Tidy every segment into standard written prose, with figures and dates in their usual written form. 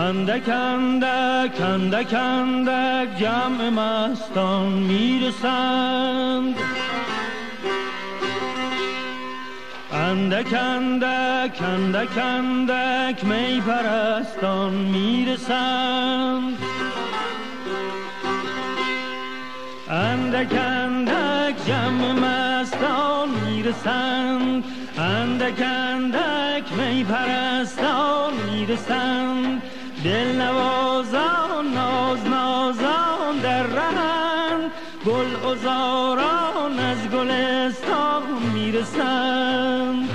اندک اندک اندک اندک جمع مستان میرسند، اندک اندک اندک اندک می پرستان میرسند، اندک اندک جمع مستان میرسند، اندک اندک می پرستان میرسند. دل نوازان ناز نازان در رهند، گل عذاران از گلستان میرسند.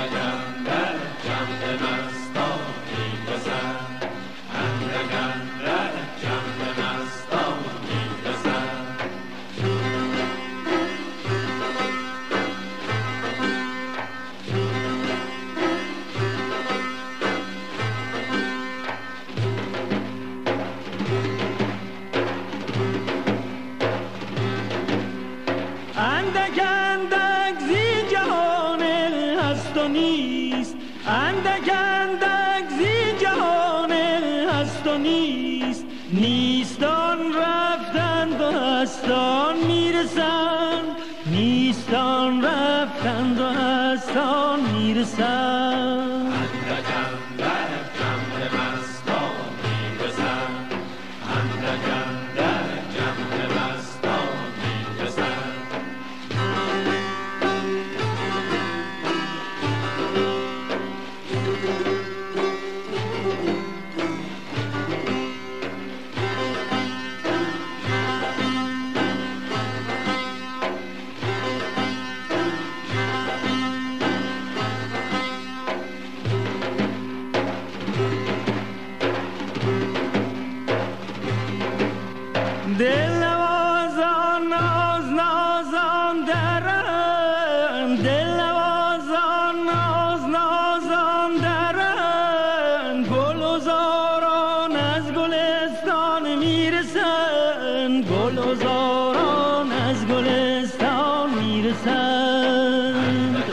اندک اندک زی جهان هست و نیست، نیستان رفتند و هستان میرسند، نیستان رفتند و هستان میرسند. اندک اندک جمع مستان میرسند، اندک اندک جمع مستان میرسند. دل نوازان ناز نازان درند، دل نوازان ناز نازان درند، گل عذاران از گلستان میرسند، گل عذاران از گلستان میرسند.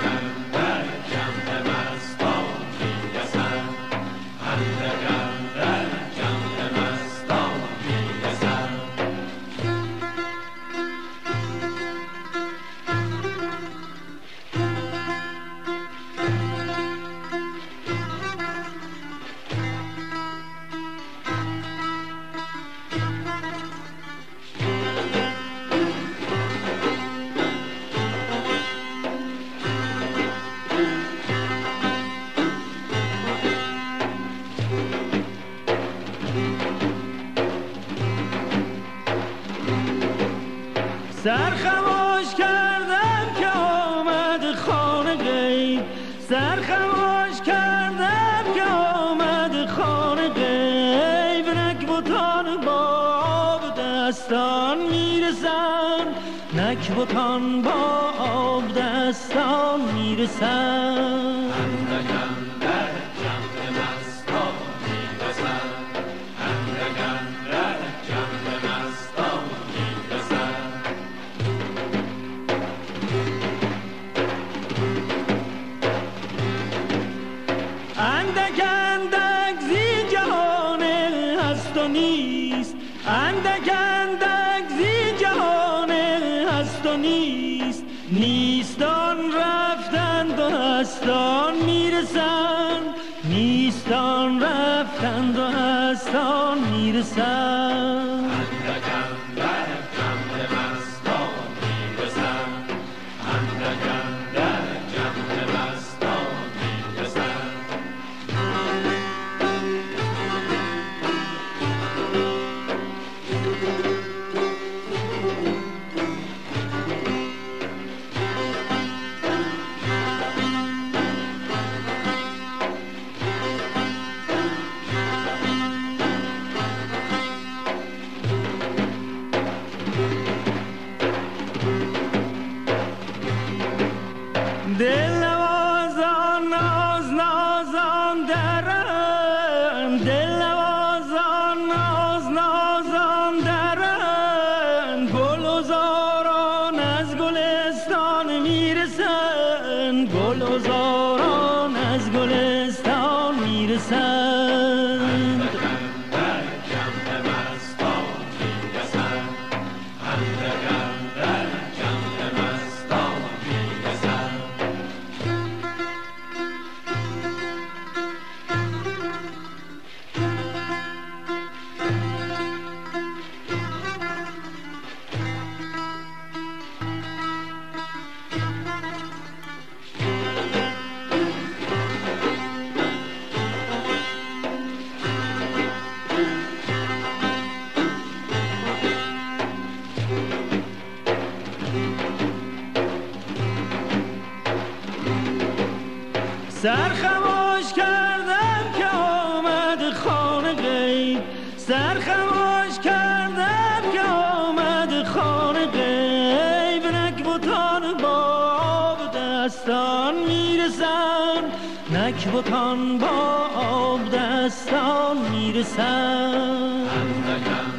سر خموش کردم که آمد خانه غیب، سر خموش کردم که آمد خانه غیب، نکبتان با آب دستان میرسند، نکبتان با آب دستان میرسند. اندک اندک زی جهان هست و نیست، اندک اندک زی جهان هست و نیست، نیستان رفتند و هستان میرسند، نیستان رفتند و هستان میرسند. دل نوازان ناز نازان درند، دل نوازان ناز نازان درند، گل عذاران از گلستان میرسند، گل عذاران از گلستان میرسند. سرخماش کردم که آمد خانه غیب، سرخماش کردم که آمد خانه غیب. نکبتان با آب دستان میرسن، نکبتان با آب دستان میرسن.